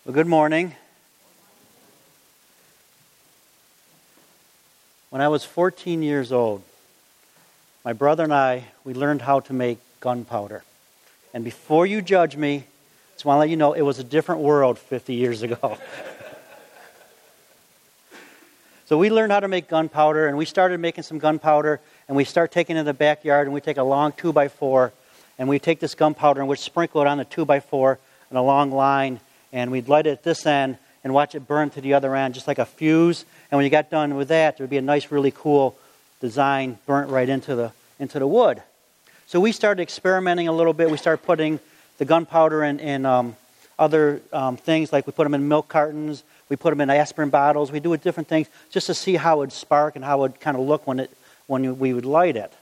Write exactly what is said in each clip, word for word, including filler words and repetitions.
Well, good morning. When I was fourteen years old, my brother and I, we learned how to make gunpowder. And before you judge me, just want to let you know it was a different world fifty years ago. So we learned how to make gunpowder, and we started making some gunpowder, and we start taking it in the backyard, and we take a long two by four, and we take this gunpowder, and we sprinkle it on the two by four in a long line, and we'd light it at this end and watch it burn to the other end, just like a fuse. And when you got done with that, there would be a nice, really cool design burnt right into the into the wood. So we started experimenting a little bit. We started putting the gunpowder in, in um, other um, things, like we put them in milk cartons, we put them in aspirin bottles. We do it different things just to see how it would spark and how it would kind of look when it when we would light it.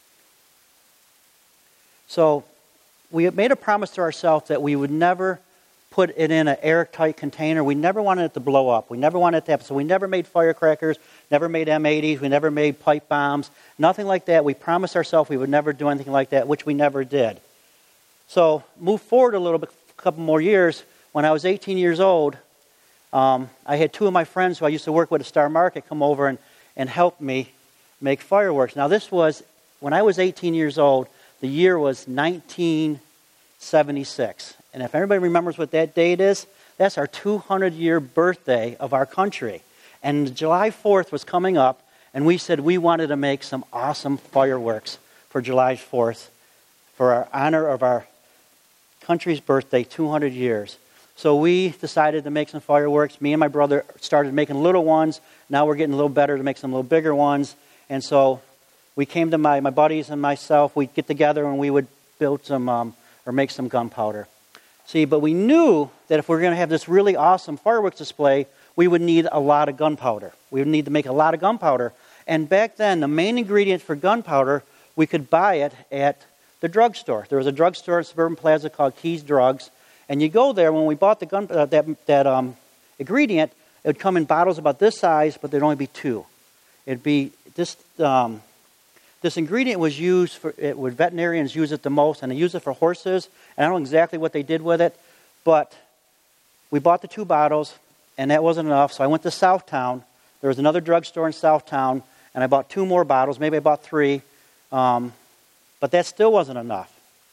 So we made a promise to ourselves that we would never put it in an airtight container. We never wanted it to blow up. We never wanted it to happen. So we never made firecrackers, never made M eighties, we never made pipe bombs, nothing like that. We promised ourselves we would never do anything like that, which we never did. So move forward a little bit, a couple more years. When I was eighteen years old, um, I had two of my friends who I used to work with at Star Market come over and, and help me make fireworks. Now this was, when I was eighteen years old, the year was nineteen seventy-six. And if everybody remembers what that date is, that's our two hundred year birthday of our country. And July fourth was coming up, and we said we wanted to make some awesome fireworks for July fourth, for our honor of our country's birthday, two hundred years. So we decided to make some fireworks. Me and my brother started making little ones. Now we're getting a little better to make some little bigger ones. And so we came to my, my buddies and myself. We'd get together and we would build some, um, or make some gunpowder. See, but we knew that if we were going to have this really awesome fireworks display, we would need a lot of gunpowder. We would need to make a lot of gunpowder. And back then, the main ingredient for gunpowder, we could buy it at the drugstore. There was a drugstore in Suburban Plaza called Keys Drugs. And you go there, when we bought the gun, uh, that, that um, ingredient, it would come in bottles about this size, but there'd only be two. It'd be this... Um, This ingredient was used for, it would veterinarians use it the most, and they use it for horses. And I don't know exactly what they did with it, but we bought the two bottles, and that wasn't enough. So I went to Southtown. There was another drugstore in Southtown, and I bought two more bottles. Maybe I bought three, um, but that still wasn't enough.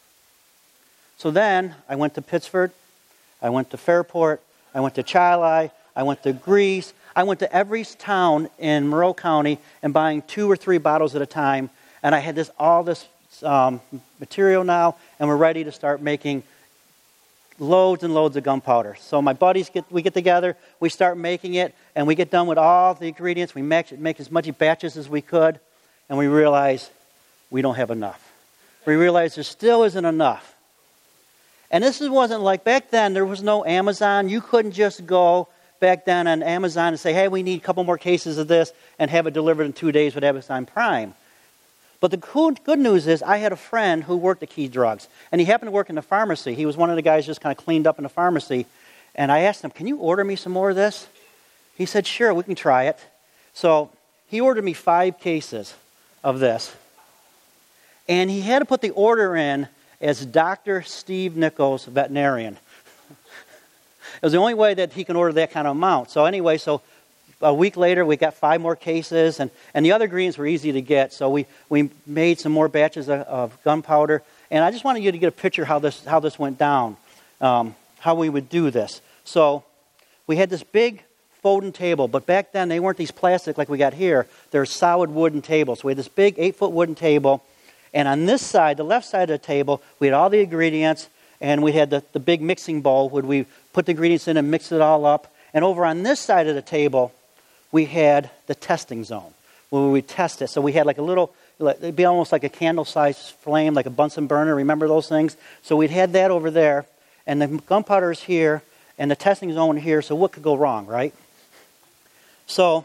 So then I went to Pittsford, I went to Fairport, I went to Chili, I went to Greece. I went to every town in Monroe County and buying two or three bottles at a time. And I had this all this um, material now, and we're ready to start making loads and loads of gunpowder. So my buddies, get we get together, we start making it, and we get done with all the ingredients. We make, make as much batches as we could, and we realize we don't have enough. We realize there still isn't enough. And this wasn't like back then, there was no Amazon. You couldn't just go back then on Amazon and say, hey, we need a couple more cases of this and have it delivered in two days with Amazon Prime. But the cool, good news is I had a friend who worked at Key Drugs, and he happened to work in the pharmacy. He was one of the guys just kind of cleaned up in the pharmacy. And I asked him, can you order me some more of this? He said, sure, we can try it. So he ordered me five cases of this. And he had to put the order in as Doctor Steve Nichols, veterinarian. It was the only way that he can order that kind of amount. So anyway, so a week later, we got five more cases, and, and the other ingredients were easy to get. So we, we made some more batches of, of gunpowder. And I just wanted you to get a picture how this how this went down, um, how we would do this. So we had this big folding table, but back then they weren't these plastic like we got here. They're solid wooden tables. So we had this big eight-foot wooden table, and on this side, the left side of the table, we had all the ingredients, and we had the, the big mixing bowl where we put the ingredients in and mix it all up. And over on this side of the table, we had the testing zone where we would test it. So we had like a little, it'd be almost like a candle-sized flame, like a Bunsen burner. Remember those things? So we'd had that over there, and the gunpowder is here, and the testing zone here. So what could go wrong, right? So,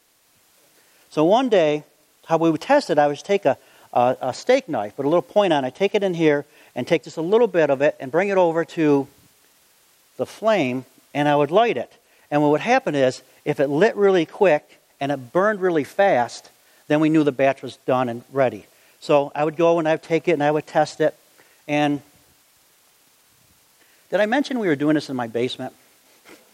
so one day, how we would test it, I would take a, a, a steak knife with a little point on it, take it in here, and take just a little bit of it and bring it over to the flame, and I would light it. And what would happen is, if it lit really quick and it burned really fast, then we knew the batch was done and ready. So I would go and I would take it and I would test it. And did I mention we were doing this in my basement?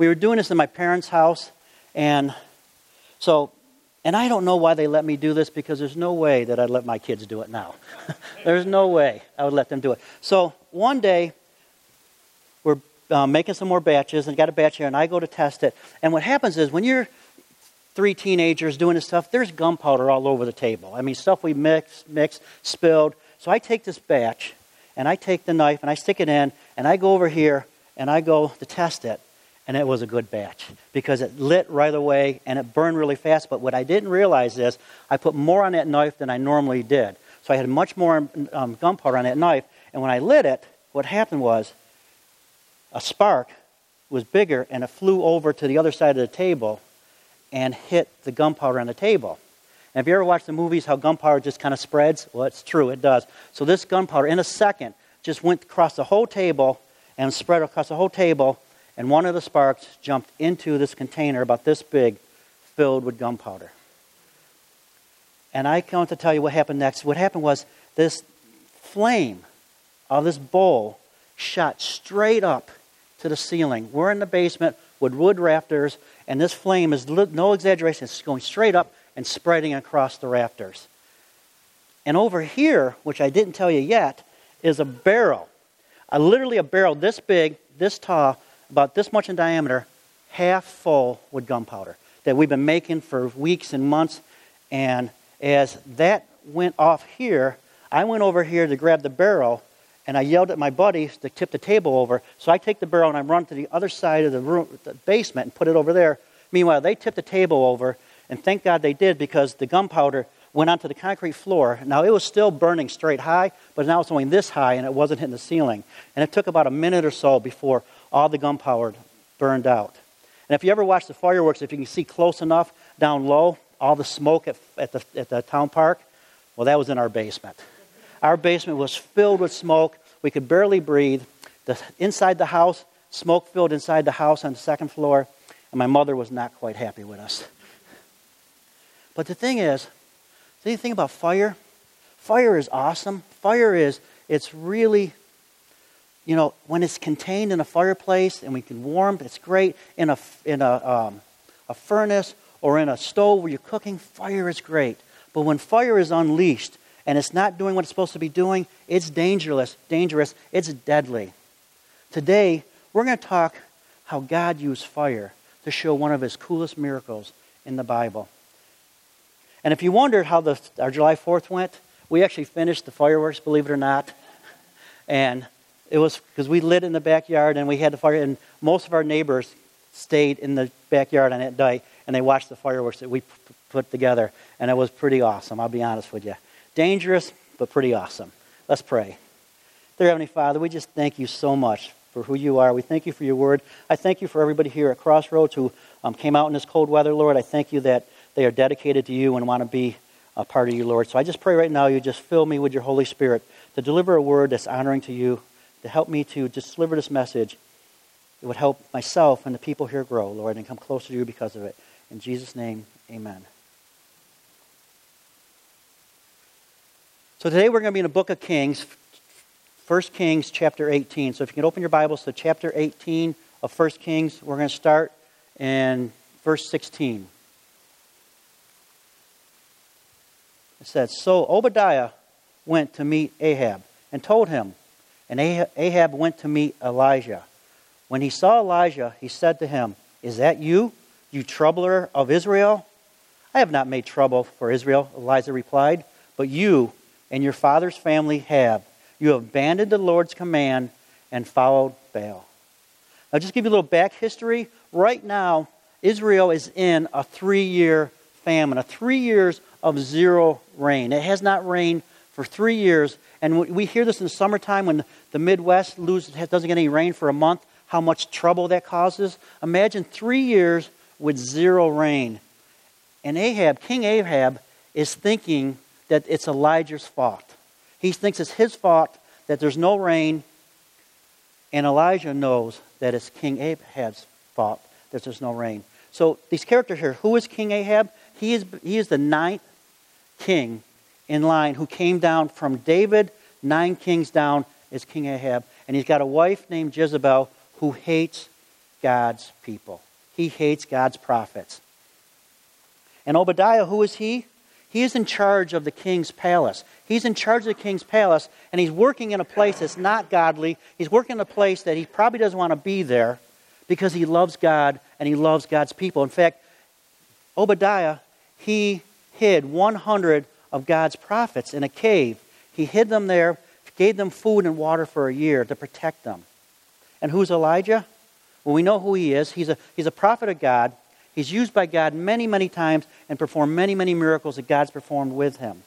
we were doing this in my parents' house, and so, and I don't know why they let me do this, because there's no way that I'd let my kids do it now. There's no way I would let them do it. So one day, we're uh, making some more batches, and got a batch here, and I go to test it. And what happens is, when you're three teenagers doing this stuff, there's gunpowder all over the table. I mean, stuff we mixed, mixed, spilled. So I take this batch, and I take the knife, and I stick it in, and I go over here, and I go to test it. And it was a good batch, because it lit right away, and it burned really fast. But what I didn't realize is, I put more on that knife than I normally did. So I had much more um, gunpowder on that knife. And when I lit it, what happened was, a spark was bigger, and it flew over to the other side of the table and hit the gunpowder on the table. And if you ever watch the movies, how gunpowder just kind of spreads, well, it's true, it does. So this gunpowder, in a second, just went across the whole table and spread across the whole table, and one of the sparks jumped into this container about this big, filled with gunpowder. And I can't to tell you what happened next. What happened was, this flame of this bowl shot straight up to the ceiling. We're in the basement with wood rafters, and this flame is no exaggeration. It's going straight up and spreading across the rafters. And over here, which I didn't tell you yet, is a barrel. A, literally a barrel this big, this tall, about this much in diameter, half full with gunpowder that we've been making for weeks and months. And as that went off here, I went over here to grab the barrel, and I yelled at my buddies to tip the table over. So I take the barrel and I run to the other side of the room, the basement, and put it over there. Meanwhile, they tipped the table over, and thank God they did, because the gunpowder went onto the concrete floor. Now, it was still burning straight high, but now it's only this high, and it wasn't hitting the ceiling. And it took about a minute or so before all the gunpowder burned out. And if you ever watch the fireworks, if you can see close enough down low, all the smoke at, at, the, at the town park, well, that was in our basement. Our basement was filled with smoke. We could barely breathe. The, inside the house, smoke filled inside the house on the second floor, and my mother was not quite happy with us. But the thing is, the thing about fire, fire is awesome. Fire is, it's really, you know, when it's contained in a fireplace and we can warm, it's great. In a, in a, um, a furnace or in a stove where you're cooking, fire is great. But when fire is unleashed and it's not doing what it's supposed to be doing, it's dangerous, dangerous, it's deadly. Today, we're going to talk how God used fire to show one of his coolest miracles in the Bible. And if you wondered how the, our July fourth went, we actually finished the fireworks, believe it or not. And it was because we lit in the backyard and we had the fire, and most of our neighbors stayed in the backyard on that day, and they watched the fireworks that we p- put together. And it was pretty awesome, I'll be honest with you. Dangerous, but pretty awesome. Let's pray. Dear Heavenly Father, we just thank you so much for who you are. We thank you for your word. I thank you for everybody here at Crossroads who um, came out in this cold weather, Lord. I thank you that they are dedicated to you and want to be a part of you, Lord. So I just pray right now you just fill me with your Holy Spirit to deliver a word that's honoring to you, to help me to just deliver this message. It would help myself and the people here grow, Lord, and come closer to you because of it. In Jesus' name, amen. So today we're going to be in the book of Kings, First Kings chapter eighteen. So if you can open your Bibles to chapter eighteen of First Kings, we're going to start in verse sixteen. It says, So Obadiah went to meet Ahab and told him, and Ahab went to meet Elijah. When he saw Elijah, he said to him, Is that you, you troubler of Israel? I have not made trouble for Israel, Elijah replied, but you and your father's family have. You have abandoned the Lord's command and followed Baal. I'll just give you a little back history. Right now, Israel is in a three-year famine, a three years of zero rain. It has not rained for three years. And we hear this in the summertime when the Midwest loses, doesn't get any rain for a month, how much trouble that causes. Imagine three years with zero rain. And Ahab, King Ahab, is thinking that it's Elijah's fault. He thinks it's his fault that there's no rain. And Elijah knows that it's King Ahab's fault that there's no rain. So these characters here, who is King Ahab? He is, he is the ninth king in line who came down from David. Nine kings down is King Ahab. And he's got a wife named Jezebel who hates God's people. He hates God's prophets. And Obadiah, who is he? He is in charge of the king's palace. He's in charge of the king's palace, and he's working in a place that's not godly. He's working in a place that he probably doesn't want to be there because he loves God and he loves God's people. In fact, Obadiah, he hid one hundred of God's prophets in a cave. He hid them there, gave them food and water for a year to protect them. And who's Elijah? Well, we know who he is. He's a, he's a prophet of God. He's used by God many, many times and performed many, many miracles that God's performed with him.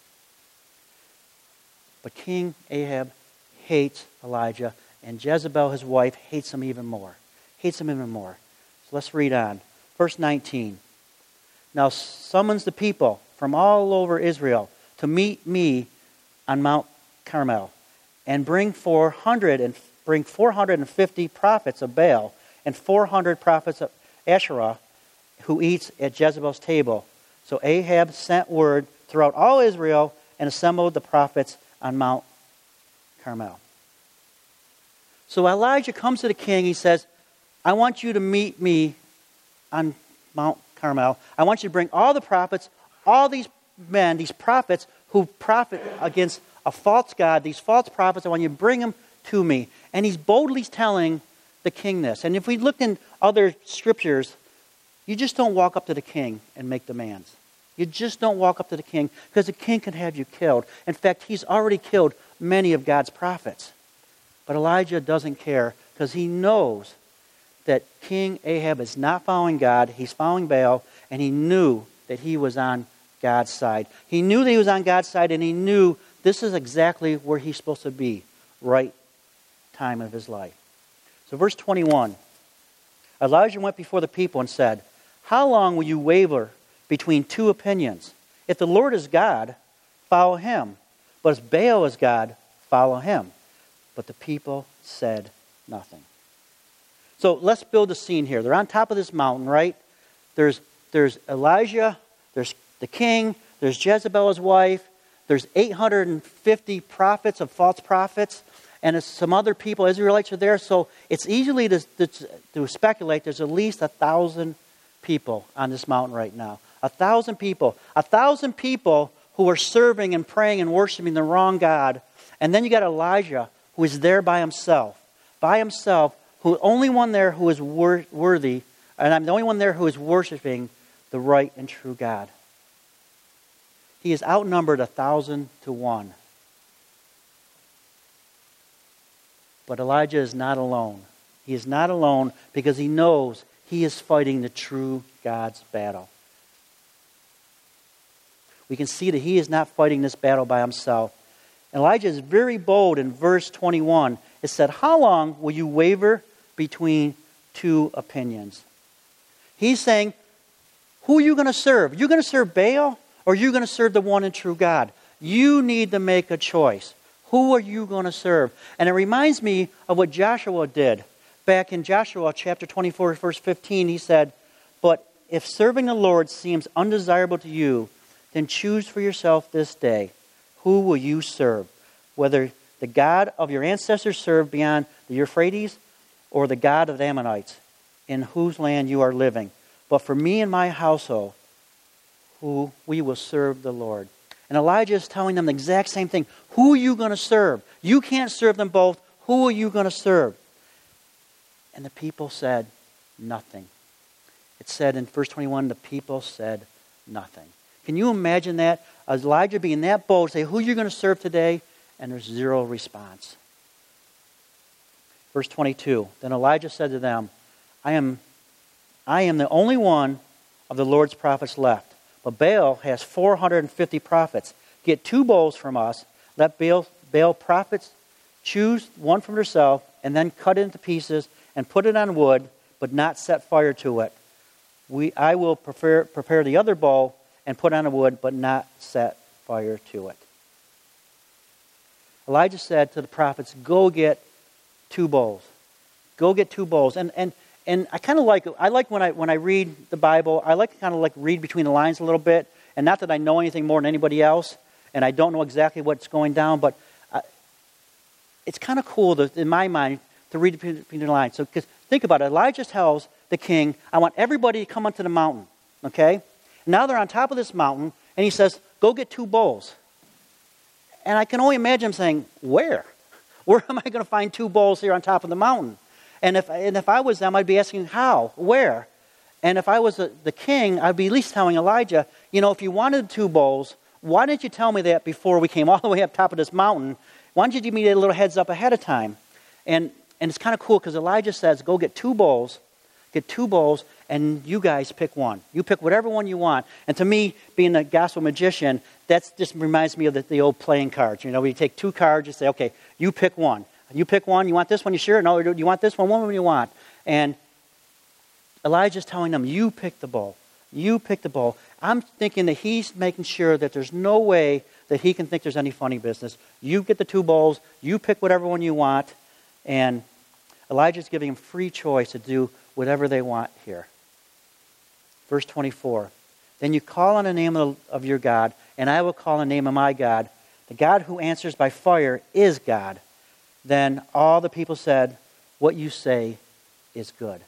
But King Ahab hates Elijah, and Jezebel, his wife, hates him even more. Hates him even more. So let's read on. Verse nineteen. Now summons the people from all over Israel to meet me on Mount Carmel, and bring four hundred and bring four hundred and fifty prophets of Baal and four hundred prophets of Asherah, who eats at Jezebel's table. So Ahab sent word throughout all Israel and assembled the prophets on Mount Carmel. So Elijah comes to the king. He says, I want you to meet me on Mount Carmel. I want you to bring all the prophets, all these men, these prophets who prophet against a false god, these false prophets. I want you to bring them to me. And he's boldly telling the king this. And if we look in other scriptures, you just don't walk up to the king and make demands. You just don't walk up to the king because the king can have you killed. In fact, he's already killed many of God's prophets. But Elijah doesn't care because he knows that King Ahab is not following God. He's following Baal, and he knew that he was on God's side. He knew that he was on God's side, and he knew this is exactly where he's supposed to be, right time of his life. So verse twenty-one, Elijah went before the people and said, how long will you waver between two opinions? If the Lord is God, follow him. But if Baal is God, follow him. But the people said nothing. So let's build a scene here. They're on top of this mountain, right? There's, there's Elijah, there's the king, there's Jezebel, his wife, there's eight hundred fifty prophets of false prophets, and some other people, Israelites, are there. So it's easily to, to, to speculate there's at least a thousand people on this mountain right now. A thousand people. A thousand people who are serving and praying and worshiping the wrong God. And then you got Elijah, who is there by himself. By himself, who only one there who is wor- worthy, and I'm the only one there who is worshiping the right and true God. He is outnumbered a thousand to one. But Elijah is not alone. He is not alone because he knows he is fighting the true God's battle. We can see that he is not fighting this battle by himself. Elijah is very bold in verse twenty-one. It said, how long will you waver between two opinions? He's saying, who are you going to serve? You're going to serve Baal, or are you going to serve the one and true God? You need to make a choice. Who are you going to serve? And it reminds me of what Joshua did. Back in Joshua chapter twenty-four, verse fifteen, he said, but if serving the Lord seems undesirable to you, then choose for yourself this day, who will you serve? Whether the God of your ancestors served beyond the Euphrates, or the God of the Ammonites, in whose land you are living. But for me and my household, who we will serve the Lord. And Elijah is telling them the exact same thing. Who are you going to serve? You can't serve them both. Who are you going to serve? And the people said nothing. It said in verse twenty-one, the people said nothing. Can you imagine that? Elijah being that bold, say, who are you going to serve today? And there's zero response. Verse twenty-two, then Elijah said to them, I am, I am the only one of the Lord's prophets left. But Baal has four hundred fifty prophets. Get two bowls from us. Let Baal, Baal prophets choose one from herself, and then cut it into pieces and put it on wood, but not set fire to it. We, I will prepare, prepare the other bowl and put on a wood, but not set fire to it. Elijah said to the prophets, go get two bowls. Go get two bowls. And and and I kind of like I like when I when I read the Bible, I like to kind of like read between the lines a little bit. And not that I know anything more than anybody else, and I don't know exactly what's going down, but I, it's kind of cool that, in my mind, to read between the lines. So 'cause think about it. Elijah tells the king, I want everybody to come onto the mountain. Okay? Now they're on top of this mountain, and he says, go get two bowls. And I can only imagine him saying, where? Where am I going to find two bowls here on top of the mountain? And if, and if I was them, I'd be asking, how? Where? And if I was the, the king, I'd be at least telling Elijah, you know, if you wanted two bowls, why didn't you tell me that before we came all the way up top of this mountain? Why didn't you give me a little heads up ahead of time? And and it's kind of cool because Elijah says, go get two bowls, get two bowls, and you guys pick one. You pick whatever one you want. And to me, being a gospel magician, that just reminds me of the, the old playing cards. You know, where you take two cards, you say, okay, you pick one. You pick one. You want this one? You sure? No, you want this one? What one do you want? And Elijah's telling them, you pick the bowl. You pick the bowl. I'm thinking that he's making sure that there's no way that he can think there's any funny business. You get the two bowls. You pick whatever one you want. And Elijah's giving them free choice to do whatever they want here. Verse twenty-four. Then you call on the name of, of your God, and I will call on the name of my God. The God who answers by fire is God. Then all the people said, what you say is good.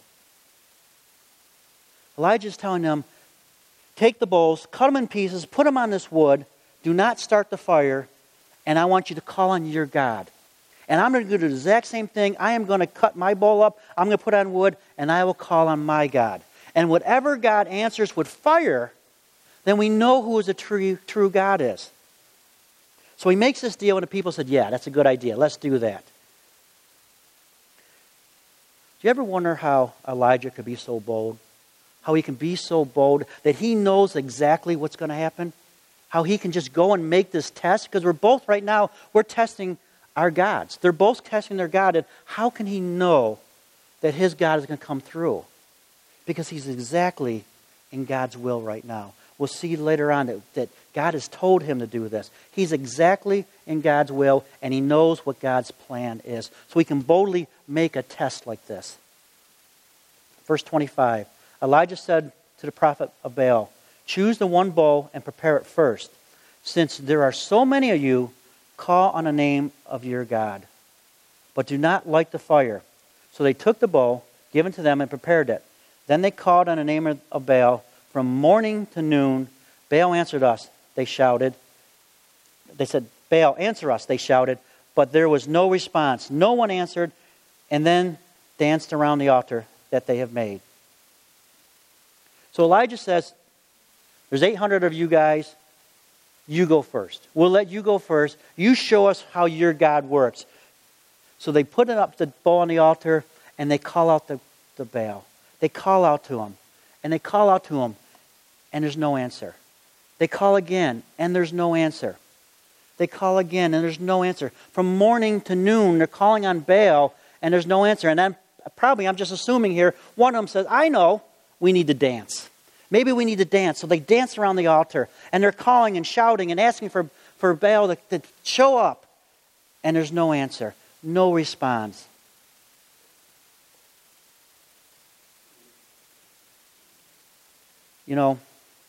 Elijah's telling them, take the bowls, cut them in pieces, put them on this wood, do not start the fire, and I want you to call on your God. And I'm going to do the exact same thing. I am going to cut my bowl up, I'm going to put on wood, and I will call on my God. And whatever God answers with fire, then we know who the true, true God is. So he makes this deal, and the people said, yeah, that's a good idea. Let's do that. Do you ever wonder how Elijah could be so bold? How he can be so bold that he knows exactly what's going to happen? How he can just go and make this test? Because we're both right now, we're testing our gods. They're both testing their God. And how can he know that his God is going to come through? Because he's exactly in God's will right now. We'll see later on that, that God has told him to do this. He's exactly in God's will, and he knows what God's plan is. So he can boldly make a test like this. Verse twenty-five. Elijah said to the prophet of Baal, choose the one bowl and prepare it first. Since there are so many of you, call on the name of your God. But do not light the fire. So they took the bowl given to them and prepared it. Then they called on the name of Baal from morning to noon. Baal answered us, they shouted. They said, Baal, answer us, they shouted. But there was no response. No one answered, and then danced around the altar that they have made. So Elijah says, there's eight hundred of you guys. You go first. We'll let you go first. You show us how your God works. So they put it up the bowl on the altar, and they call out the, the Baal. They call out to him. And they call out to him, and there's no answer. They call again, and there's no answer. They call again, and there's no answer. From morning to noon, they're calling on Baal, and there's no answer. And then probably, I'm just assuming here, one of them says, I know, we need to dance. Maybe we need to dance. So they dance around the altar, and they're calling and shouting and asking for, for Baal to, to show up. And there's no answer. No response. You know,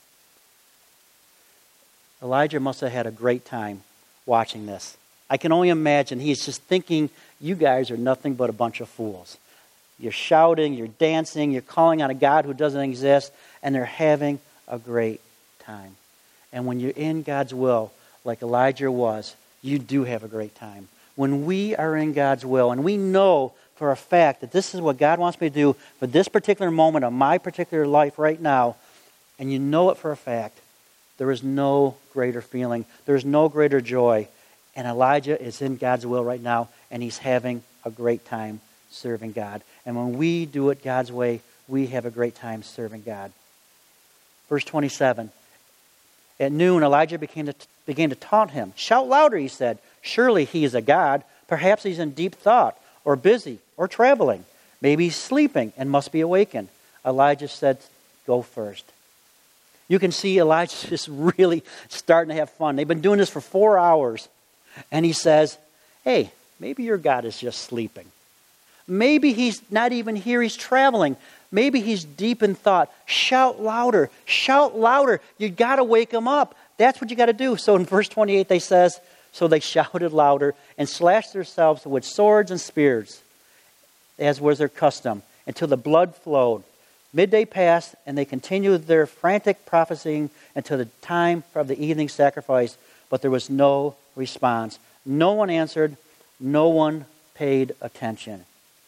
Elijah must have had a great time watching this. I can only imagine he's just thinking, you guys are nothing but a bunch of fools. You're shouting, you're dancing, you're calling on a God who doesn't exist, and they're having a great time. And when you're in God's will, like Elijah was, you do have a great time. When we are in God's will, and we know for a fact that this is what God wants me to do for this particular moment of my particular life right now, and you know it for a fact, there is no greater feeling, there's no greater joy. And Elijah is in God's will right now, and he's having a great time serving God. And when we do it God's way, we have a great time serving God. Verse twenty-seven. At noon, Elijah began to, began to taunt him. Shout louder, he said. Surely he is a god. Perhaps he's in deep thought, or busy, or traveling. Maybe he's sleeping and must be awakened. Elijah said, go first. You can see Elijah just really starting to have fun. They've been doing this for four hours. And he says, hey, maybe your God is just sleeping. Maybe he's not even here, he's traveling. Maybe he's deep in thought. Shout louder, shout louder. You got to wake him up. That's what you got to do. So in verse twenty-eight, they says, so they shouted louder and slashed themselves with swords and spears. as was their custom, until the blood flowed. Midday passed, and they continued their frantic prophesying until the time of the evening sacrifice, but there was no response. No one answered. No one paid attention.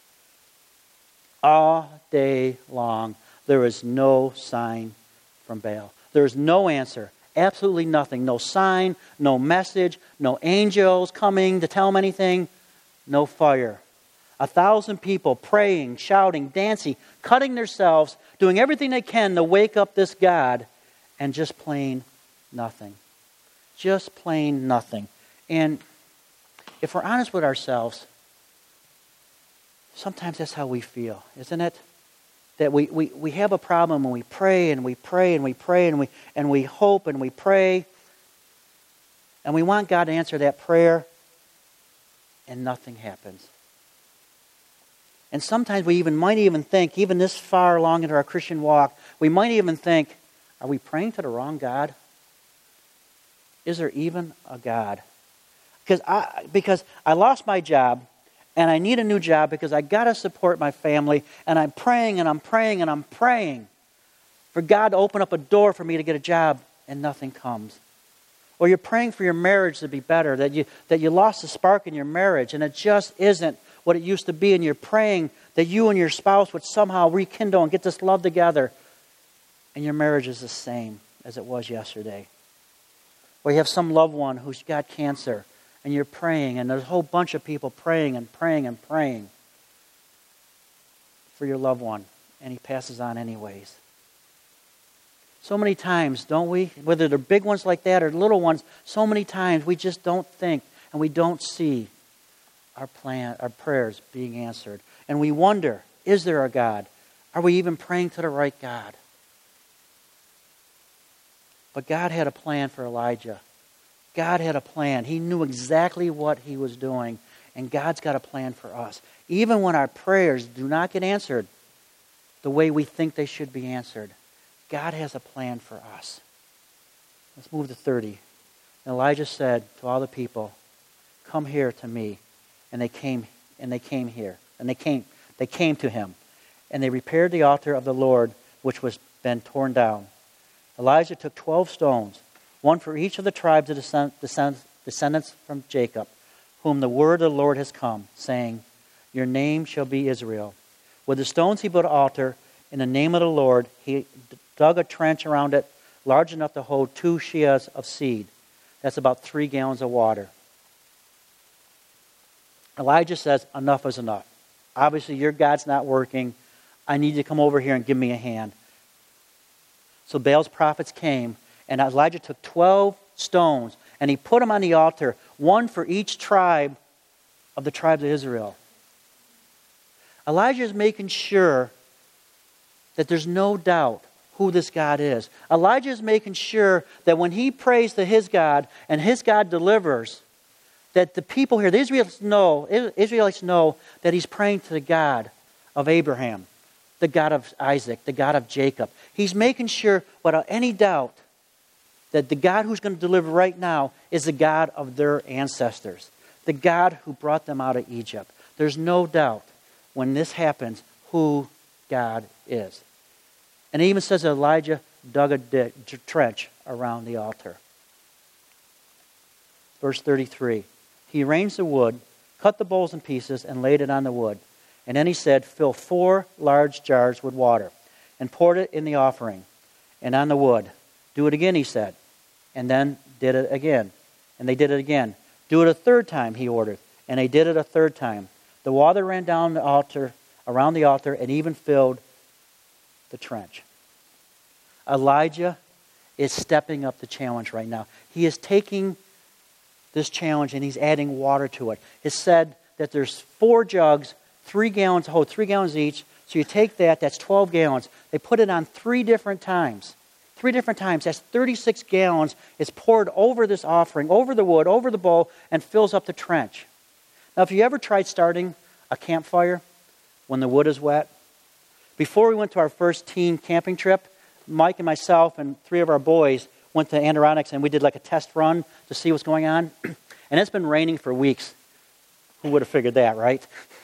All day long, there was no sign from Baal. There was no answer. Absolutely nothing. No sign, no message, no angels coming to tell them anything, no fire. A thousand people praying, shouting, dancing, cutting themselves, doing everything they can to wake up this God, and just plain nothing. Just plain nothing. And if we're honest with ourselves, sometimes that's how we feel, isn't it? That we, we, we have a problem when we pray and we pray and we pray and we and we hope and we pray. And we want God to answer that prayer, and nothing happens. And sometimes we even might even think, even this far along into our Christian walk, we might even think, are we praying to the wrong God? Is there even a God? Because I, because I lost my job, and I need a new job because I got to support my family, and I'm praying and I'm praying and I'm praying for God to open up a door for me to get a job, and nothing comes. Or you're praying for your marriage to be better, that you that you lost the spark in your marriage, and it just isn't what it used to be, and you're praying that you and your spouse would somehow rekindle and get this love together, and your marriage is the same as it was yesterday. Or you have some loved one who's got cancer, and you're praying, and there's a whole bunch of people praying and praying and praying for your loved one, and he passes on anyways. So many times, don't we? Whether they're big ones like that or little ones, so many times we just don't think and we don't see our plan, our prayers being answered. And we wonder, is there a God? Are we even praying to the right God? But God had a plan for Elijah. God had a plan. He knew exactly what he was doing. And God's got a plan for us. Even when our prayers do not get answered the way we think they should be answered, God has a plan for us. Let's move to thirty. And Elijah said to all the people, "Come here to me." And they came, and they came here. And they came, they came to him. And they repaired the altar of the Lord, which was been torn down. Elijah took twelve stones, one for each of the tribes of the descendants from Jacob, whom the word of the Lord has come, saying, "Your name shall be Israel." With the stones he built an altar in the name of the Lord. He dug a trench around it large enough to hold two shias of seed. That's about three gallons of water. Elijah says, enough is enough. Obviously, your God's not working. I need you to come over here and give me a hand. So Baal's prophets came, and Elijah took twelve stones, and he put them on the altar, one for each tribe of the tribes of Israel. Elijah is making sure that there's no doubt who this God is. Elijah is making sure that when he prays to his God and his God delivers, that the people here, the Israelites know, Israelites know that he's praying to the God of Abraham, the God of Isaac, the God of Jacob. He's making sure, without any doubt, that the God who's going to deliver right now is the God of their ancestors, the God who brought them out of Egypt. There's no doubt when this happens who God is. And it even says that Elijah dug a di- trench around the altar. Verse thirty-three. He arranged the wood, cut the bowls in pieces, and laid it on the wood. And then he said, "Fill four large jars with water, and poured it in the offering, and on the wood. Do it again," he said. And then did it again. And they did it again. "Do it a third time," he ordered. And they did it a third time. The water ran down the altar, around the altar, and even filled the trench. Elijah is stepping up the challenge right now. He is taking this challenge and he's adding water to it. It's said that there's four jugs, three gallons, hold three gallons each. So you take that, that's twelve gallons. They put it on three different times. Three different times. That's thirty-six gallons. It's poured over this offering, over the wood, over the bowl, and fills up the trench. Now, if you ever tried starting a campfire when the wood is wet, before we went to our first teen camping trip, Mike and myself and three of our boys went to Adirondacks and we did like a test run to see what's going on. And it's been raining for weeks. Who would have figured that, right?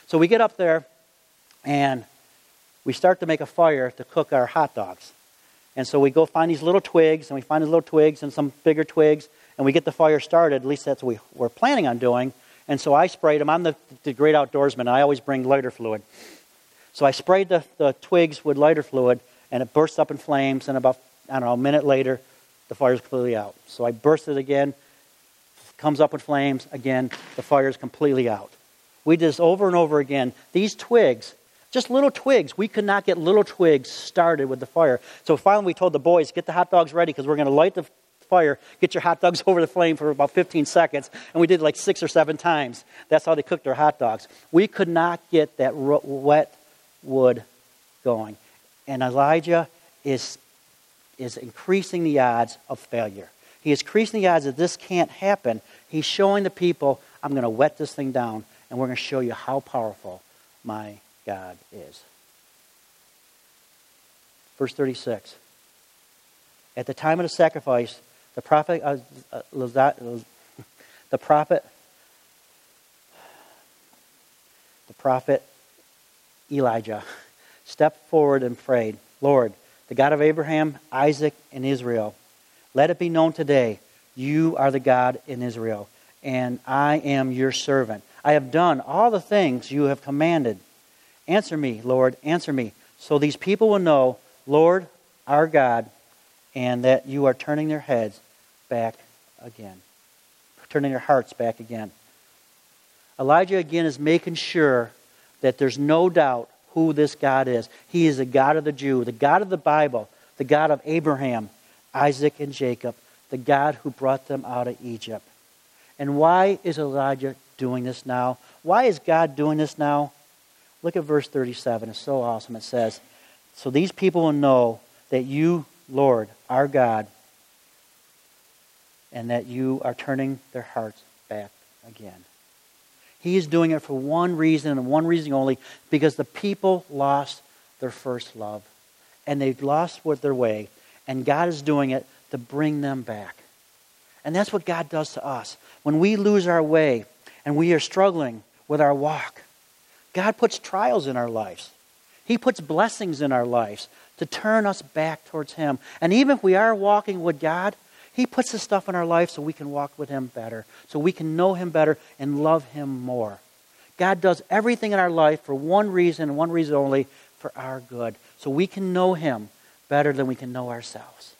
So we get up there, and we start to make a fire to cook our hot dogs. And so we go find these little twigs, and we find these little twigs and some bigger twigs, and we get the fire started. At least that's what we were planning on doing. And so I sprayed them. I'm the, the great outdoorsman. I always bring lighter fluid. So I sprayed the, the twigs with lighter fluid, and it burst up in flames, and about, I don't know, a minute later, the fire's completely out. So I burst it again, comes up in flames, again, the fire's completely out. We did this over and over again. These twigs, just little twigs, we could not get little twigs started with the fire. So finally we told the boys, get the hot dogs ready because we're going to light the fire, get your hot dogs over the flame for about fifteen seconds. And we did like six or seven times. That's how they cooked their hot dogs. We could not get that ro- wet wood going. And Elijah is, is increasing the odds of failure. He is increasing the odds that this can't happen. He's showing the people, I'm going to wet this thing down, and we're going to show you how powerful my God is. Verse thirty-six. At the time of the sacrifice, the prophet, uh, uh, the prophet, the prophet Elijah stepped forward and prayed, Lord, the God of Abraham, Isaac, and Israel, let it be known today, you are the God in Israel, and I am your servant. I have done all the things you have commanded. Answer me, Lord, answer me, so these people will know, Lord, our God, and that you are turning their heads back again. Turning their hearts back again. Elijah again is making sure that there's no doubt who this God is. He is the God of the Jew, the God of the Bible, the God of Abraham, Isaac, and Jacob, the God who brought them out of Egypt. And why is Elijah doing this now? Why is God doing this now? Look at verse thirty-seven. It's so awesome. It says, so these people will know that you, Lord, our God, and that you are turning their hearts back again. He is doing it for one reason and one reason only, because the people lost their first love. And they've lost what their way. And God is doing it to bring them back. And that's what God does to us. When we lose our way and we are struggling with our walk, God puts trials in our lives. He puts blessings in our lives to turn us back towards Him. And even if we are walking with God, He puts this stuff in our life so we can walk with Him better, so we can know Him better and love Him more. God does everything in our life for one reason and one reason only, for our good, so we can know Him better than we can know ourselves.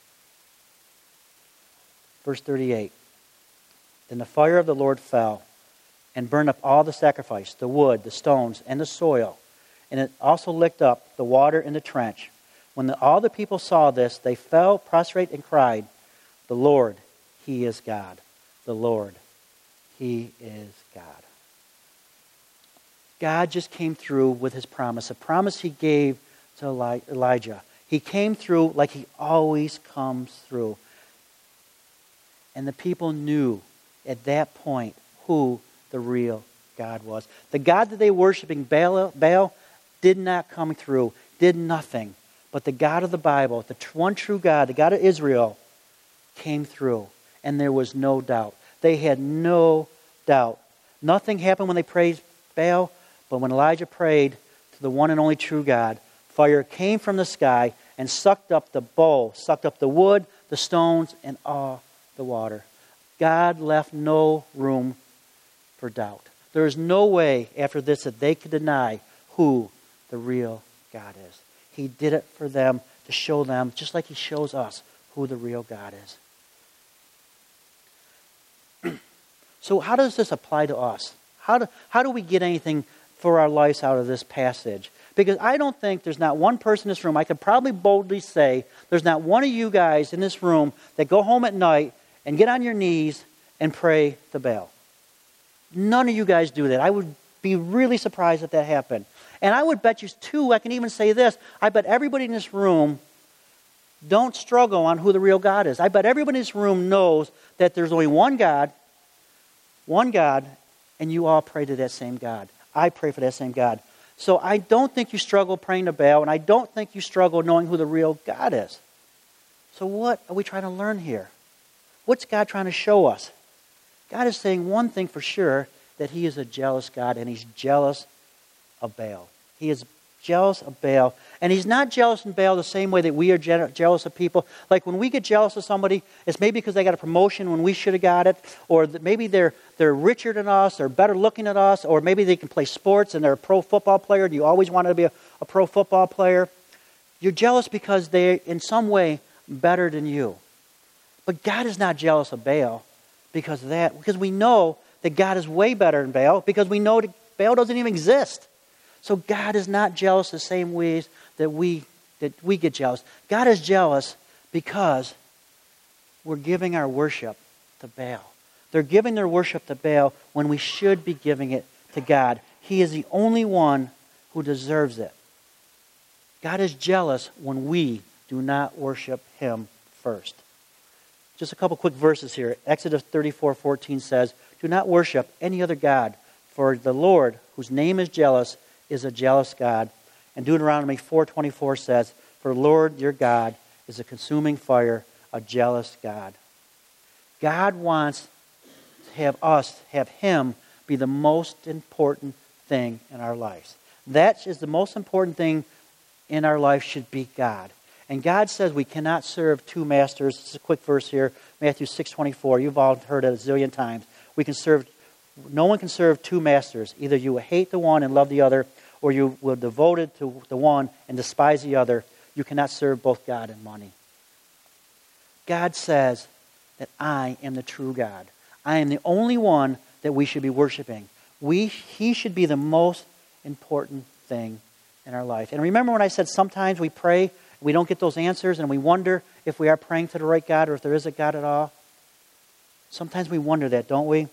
Verse thirty-eight. Then the fire of the Lord fell and burned up all the sacrifice, the wood, the stones, and the soil. And it also licked up the water in the trench. When the, all the people saw this, they fell prostrate and cried, the Lord, He is God. The Lord, He is God. God just came through with His promise, a promise He gave to Elijah. He came through like He always comes through. And the people knew at that point who the real God was. The God that they were worshiping, Baal, Baal, did not come through, did nothing. But the God of the Bible, the one true God, the God of Israel, came through. And there was no doubt. They had no doubt. Nothing happened when they praised Baal, but when Elijah prayed to the one and only true God, fire came from the sky and sucked up the bowl, sucked up the wood, the stones, and all the water. God left no room for doubt. There is no way after this that they could deny who the real God is. He did it for them to show them, just like He shows us, who the real God is. So how does this apply to us? How do, how do we get anything for our lives out of this passage? Because I don't think there's not one person in this room, I could probably boldly say, there's not one of you guys in this room that go home at night and get on your knees and pray to Baal. None of you guys do that. I would be really surprised if that happened. And I would bet you, too, I can even say this, I bet everybody in this room don't struggle on who the real God is. I bet everybody in this room knows that there's only one God, one God, and you all pray to that same God. I pray for that same God. So I don't think you struggle praying to Baal, and I don't think you struggle knowing who the real God is. So what are we trying to learn here? What's God trying to show us? God is saying one thing for sure, that He is a jealous God, and He's jealous of Baal. He is jealous of Baal. And he's not jealous of Baal the same way that we are je- jealous of people. Like when we get jealous of somebody, it's maybe because they got a promotion when we should have got it, or that maybe they're they're richer than us, or better looking than us, or maybe they can play sports and they're a pro football player and you always wanted to be a, a pro football player. You're jealous because they're in some way better than you. But God is not jealous of Baal because of that. Because we know that God is way better than Baal, because we know that Baal doesn't even exist. So God is not jealous the same ways that we that we get jealous. God is jealous because we're giving our worship to Baal. They're giving their worship to Baal when we should be giving it to God. He is the only one who deserves it. God is jealous when we do not worship Him first. Just a couple quick verses here. Exodus thirty-four fourteen says, "Do not worship any other god, for the Lord, whose name is jealous, is a jealous God." And Deuteronomy four twenty-four says, "For the Lord your God is a consuming fire, a jealous God." God wants to have us, have Him be the most important thing in our lives. That is the most important thing in our life, should be God. And God says we cannot serve two masters. This is a quick verse here, Matthew six twenty-four. You've all heard it a zillion times. We can serve, no one can serve two masters. Either you will hate the one and love the other, or you will devoted to the one and despise the other. You cannot serve both God and money. God says that I am the true God. I am the only one that we should be worshiping. We, He should be the most important thing in our life. And remember when I said sometimes we pray, we don't get those answers, and we wonder if we are praying to the right God or if there is a God at all? Sometimes we wonder that, don't we?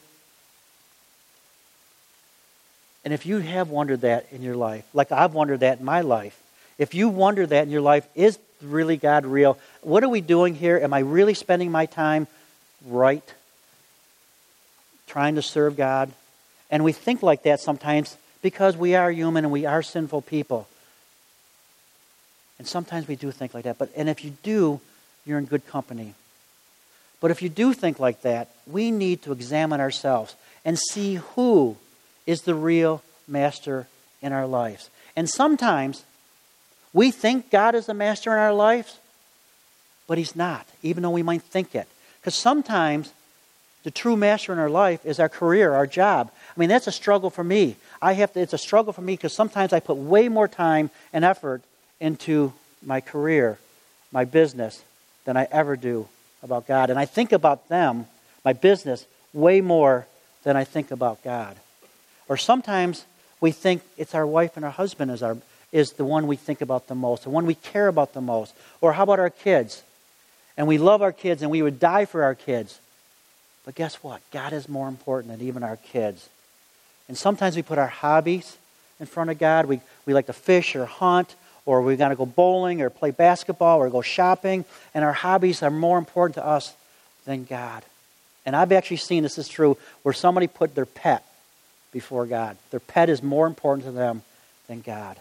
And if you have wondered that in your life, like I've wondered that in my life, if you wonder that in your life, is really God real? What are we doing here? Am I really spending my time right, trying to serve God? And we think like that sometimes because we are human and we are sinful people. And sometimes we do think like that. But and if you do, you're in good company. But if you do think like that, we need to examine ourselves and see who is the real master in our lives. And sometimes we think God is the master in our lives, but He's not, even though we might think it. Because sometimes the true master in our life is our career, our job. I mean, that's a struggle for me. I have to. It's a struggle for me because sometimes I put way more time and effort into my career, my business, than I ever do about God. And I think about them, my business, way more than I think about God. Or sometimes we think it's our wife and our husband is our is the one we think about the most, the one we care about the most. Or how about our kids? And we love our kids and we would die for our kids. But guess what? God is more important than even our kids. And sometimes we put our hobbies in front of God. We we like to fish or hunt, or we got to go bowling or play basketball or go shopping. And our hobbies are more important to us than God. And I've actually seen this is true where somebody put their pet before God. Their pet is more important to them than God.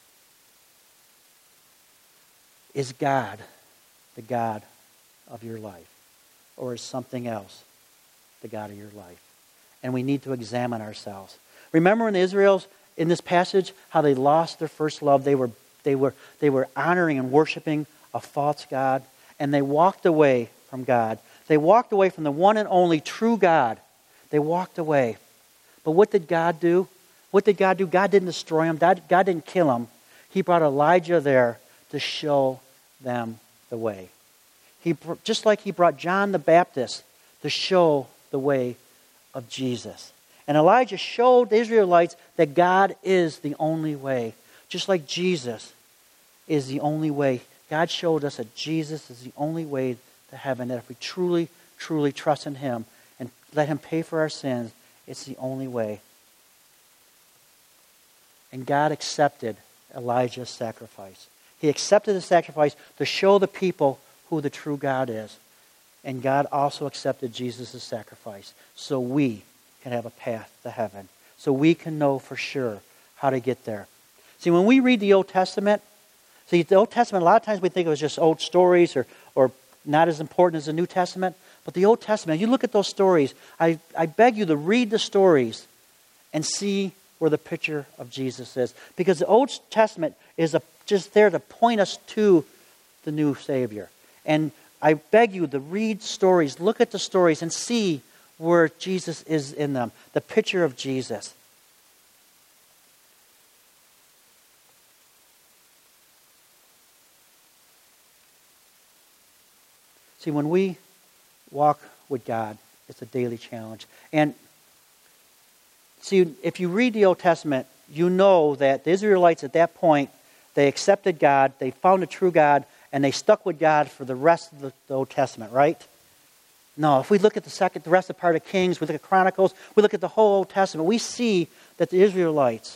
Is God the God of your life? Or is something else the God of your life? And we need to examine ourselves. Remember in the Israels, in this passage, how they lost their first love. They were, they were, they were honoring and worshiping a false God. And they walked away from God. They walked away from the one and only true God. They walked away. But what did God do? What did God do? God didn't destroy them. God, God didn't kill them. He brought Elijah there to show them the way. He, just like He brought John the Baptist to show the way of Jesus. And Elijah showed the Israelites that God is the only way. Just like Jesus is the only way. God showed us that Jesus is the only way to heaven. That if we truly, truly trust in Him and let Him pay for our sins, it's the only way. And God accepted Elijah's sacrifice. He accepted the sacrifice to show the people who the true God is. And God also accepted Jesus' sacrifice so we can have a path to heaven. So we can know for sure how to get there. See, when we read the Old Testament, see, the Old Testament, a lot of times we think it was just old stories or, or not as important as the New Testament. But the Old Testament, you look at those stories, I, I beg you to read the stories and see where the picture of Jesus is. Because the Old Testament is a, just there to point us to the new Savior. And I beg you to read stories, look at the stories, and see where Jesus is in them. The picture of Jesus. See, when we walk with God, it's a daily challenge. And see, if you read the Old Testament, you know that the Israelites at that point, they accepted God, they found a true God, and they stuck with God for the rest of the, the Old Testament, right? No, if we look at the second, the rest of the part of Kings, we look at Chronicles, we look at the whole Old Testament, we see that the Israelites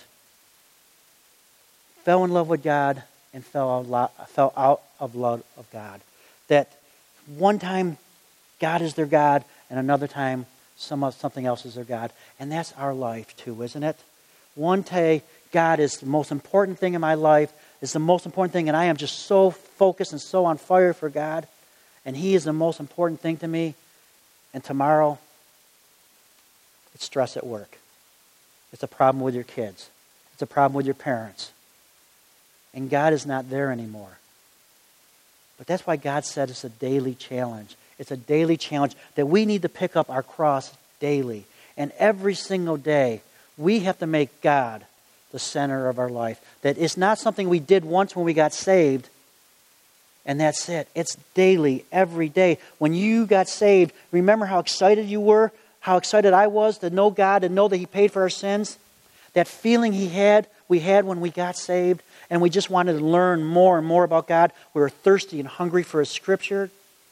fell in love with God and fell out, fell out of love of God. That one time God is their God, and another time some something else is their God. And that's our life too, isn't it? One day, God is the most important thing in my life, is the most important thing, and I am just so focused and so on fire for God, and He is the most important thing to me. And tomorrow, it's stress at work. It's a problem with your kids. It's a problem with your parents. And God is not there anymore. But that's why God said it's a daily challenge. It's a daily challenge that we need to pick up our cross daily. And every single day, we have to make God the center of our life. That it's not something we did once when we got saved, and that's it. It's daily, every day. When you got saved, remember how excited you were? How excited I was to know God and know that He paid for our sins? That feeling he had, we had when we got saved, and we just wanted to learn more and more about God. We were thirsty and hungry for His Scripture.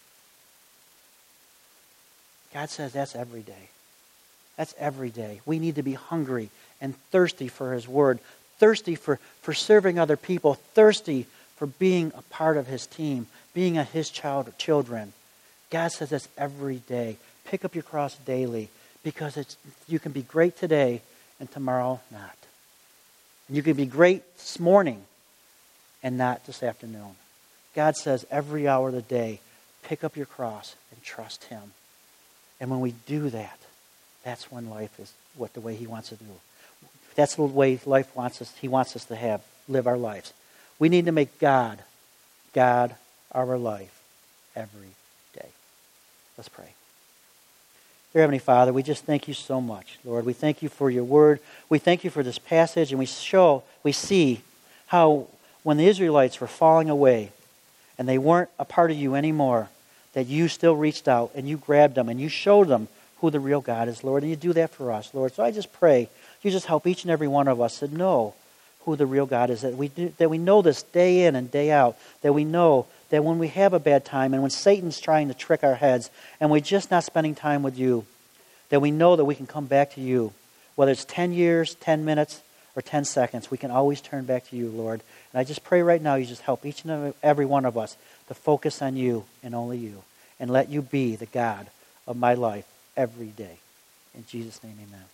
God says that's every day. That's every day. We need to be hungry and thirsty for His Word, thirsty for, for serving other people, thirsty for being a part of His team, being a His child or children. God says that's every day. Pick up your cross daily, because it's you can be great today and tomorrow not. And you can be great this morning and not this afternoon. God says every hour of the day, pick up your cross and trust Him. And when we do that, that's when life is what the way He wants to do. That's the way life wants us. He wants us to have live our lives. We need to make God, God our life every day. Let's pray. Dear Heavenly Father, we just thank You so much, Lord. We thank You for Your Word. We thank You for this passage, and we show, we see how when the Israelites were falling away and they weren't a part of You anymore, that You still reached out and You grabbed them and You showed them who the real God is, Lord. And You do that for us, Lord. So I just pray You just help each and every one of us to know who the real God is, that we do, that we know this day in and day out, that we know that when we have a bad time and when Satan's trying to trick our heads and we're just not spending time with You, that we know that we can come back to You. Whether it's ten years, ten minutes, or ten seconds, we can always turn back to You, Lord. And I just pray right now You just help each and every one of us to focus on You and only You, and let You be the God of my life every day. In Jesus' name, amen.